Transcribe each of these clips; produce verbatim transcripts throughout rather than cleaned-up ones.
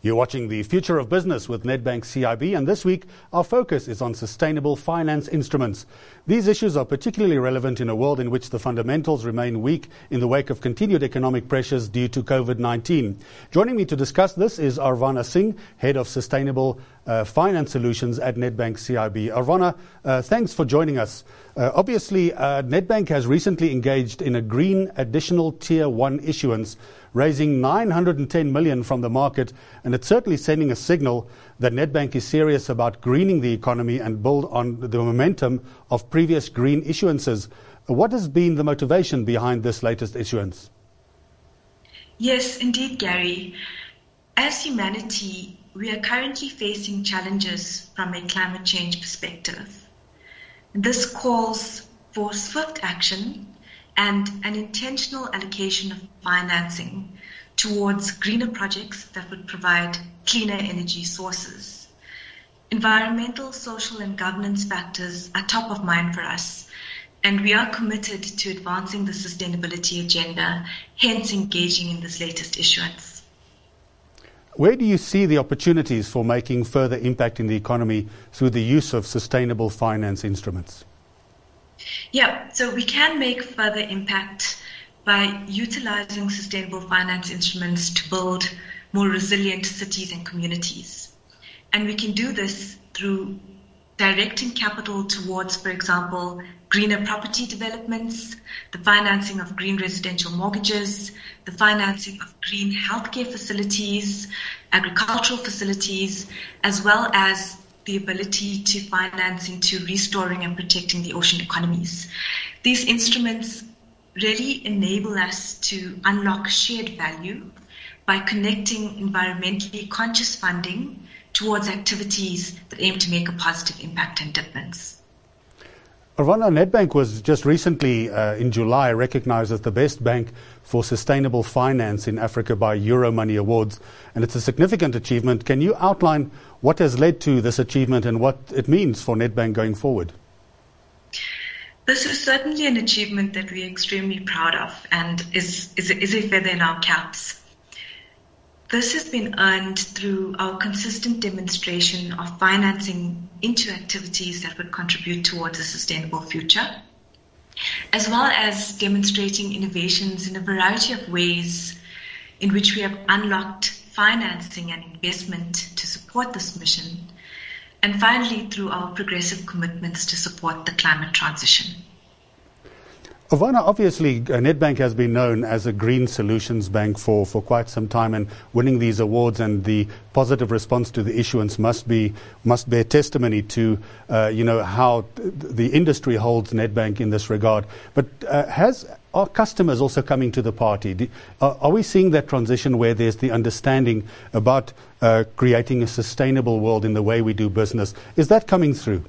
You're watching The Future of Business with Nedbank C I B, and this week our focus is on sustainable finance instruments. These issues are particularly relevant in a world in which the fundamentals remain weak in the wake of continued economic pressures due to COVID nineteen. Joining me to discuss this is Arvana Singh, Head of Sustainable uh, Finance Solutions at Nedbank C I B. Arvana, uh, thanks for joining us. Uh, obviously, uh, Nedbank has recently engaged in a green additional Tier one issuance, raising nine hundred ten million dollars from the market, and it's certainly sending a signal that Nedbank is serious about greening the economy and build on the momentum of previous green issuances. What has been the motivation behind this latest issuance? Yes, indeed, Gary. As humanity, we are currently facing challenges from a climate change perspective. This calls for swift action and an intentional allocation of financing towards greener projects that would provide cleaner energy sources. Environmental, social, and governance factors are top of mind for us, and we are committed to advancing the sustainability agenda, hence engaging in this latest issuance. Where do you see the opportunities for making further impact in the economy through the use of sustainable finance instruments? Yeah, so we can make further impact by utilizing sustainable finance instruments to build more resilient cities and communities. And we can do this through directing capital towards, for example, greener property developments, the financing of green residential mortgages, the financing of green healthcare facilities, agricultural facilities, as well as the ability to finance into restoring and protecting the ocean economies. These instruments really enable us to unlock shared value by connecting environmentally conscious funding towards activities that aim to make a positive impact and difference. Arvana, Nedbank was just recently, uh, in July, recognized as the best bank for sustainable finance in Africa by Euromoney Awards, and it's a significant achievement. Can you outline what has led to this achievement and what it means for Nedbank going forward? This is certainly an achievement that we are extremely proud of and is, is, is a feather in our caps. This has been earned through our consistent demonstration of financing into activities that would contribute towards a sustainable future, as well as demonstrating innovations in a variety of ways in which we have unlocked financing and investment to support this mission, and finally through our progressive commitments to support the climate transition. Arvana, obviously, uh, Nedbank has been known as a green solutions bank for, for quite some time, and winning these awards and the positive response to the issuance must be must bear testimony to uh, you know how th- the industry holds Nedbank in this regard. But uh, has are customers also coming to the party? Do, are, are we seeing that transition where there's the understanding about uh, creating a sustainable world in the way we do business? Is that coming through?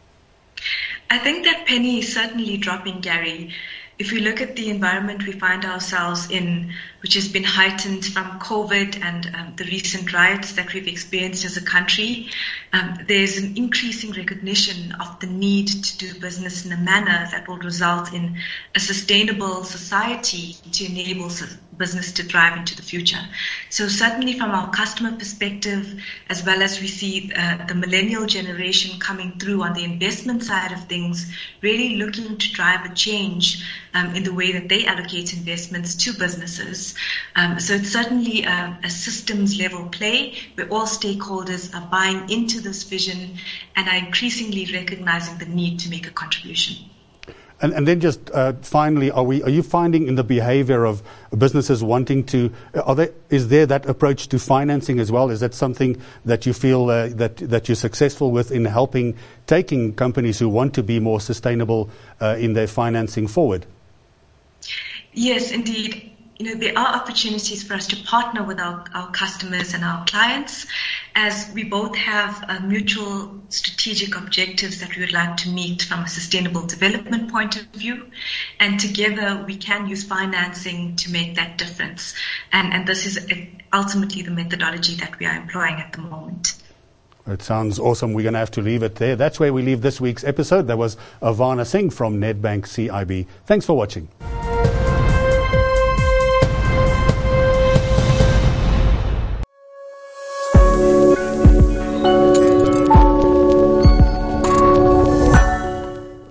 I think that penny is certainly dropping, Gary. If we look at the environment we find ourselves in, which has been heightened from COVID and um, the recent riots that we've experienced as a country, um, there's an increasing recognition of the need to do business in a manner that will result in a sustainable society to enable business to thrive into the future. So certainly from our customer perspective, as well as we see uh, the millennial generation coming through on the investment side of things, really looking to drive a change um, in the way that they allocate investments to businesses. Um, so it's certainly a, a systems level play where all stakeholders are buying into this vision and are increasingly recognizing the need to make a contribution. And, and then just uh, finally, are we? Are you finding in the behavior of businesses wanting to? Are there, is there that approach to financing as well? Is that something that you feel uh, that that you're successful with in helping taking companies who want to be more sustainable uh, in their financing forward? Yes, indeed. You know, there are opportunities for us to partner with our, our customers and our clients, as we both have uh, mutual strategic objectives that we would like to meet from a sustainable development point of view. And together we can use financing to make that difference. And, and this is ultimately the methodology that we are employing at the moment. It sounds awesome. We're going to have to leave it there. That's where we leave this week's episode. That was Arvana Singh from Nedbank C I B. Thanks for watching.